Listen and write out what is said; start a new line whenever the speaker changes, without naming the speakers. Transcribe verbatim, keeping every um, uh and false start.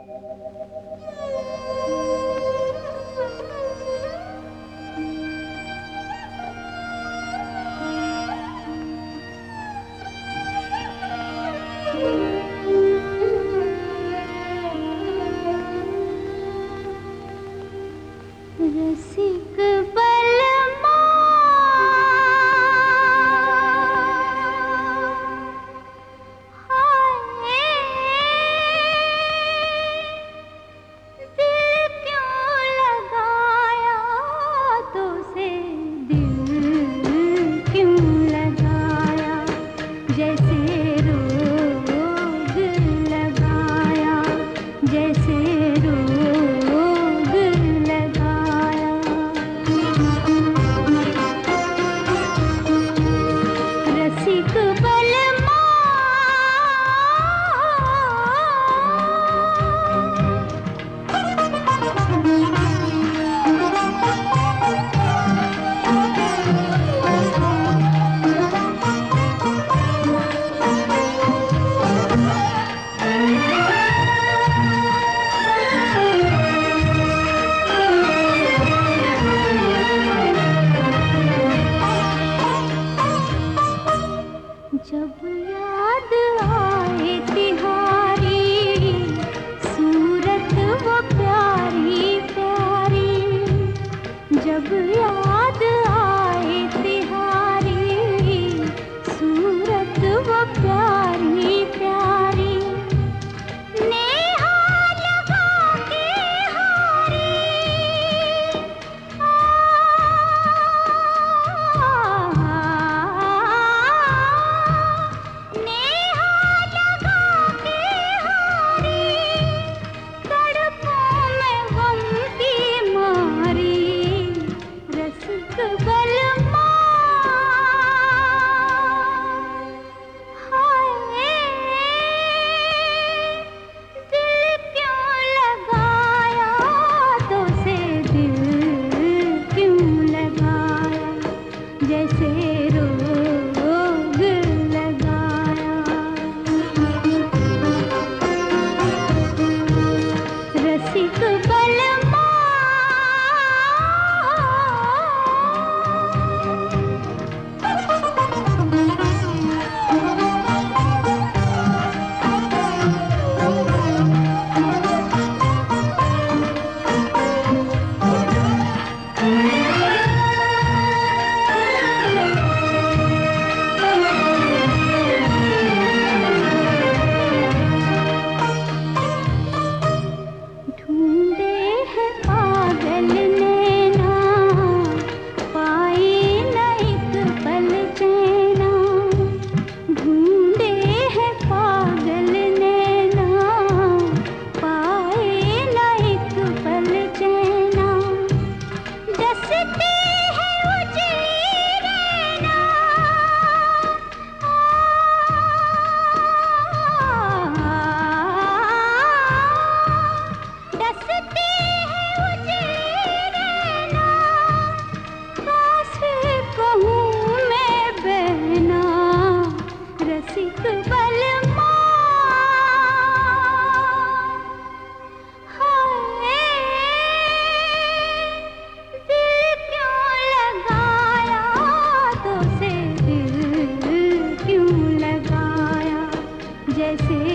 रसिक बलमा हाय, दिल क्यों लगाया तो से दिल क्यों लगाया, जैसे रोग लगाया, जैसे जब याद आए तिहारी सूरत वो प्यारी प्यारी, जब याद आए तिहारी सूरत वो प्यारी प्यारी, नेहा लगा के हारी जैसे रोग लगाया, रसिक बलमा रसिक बलमा हाय, दिल क्यों लगाया तो से दिल क्यों लगाया, जैसे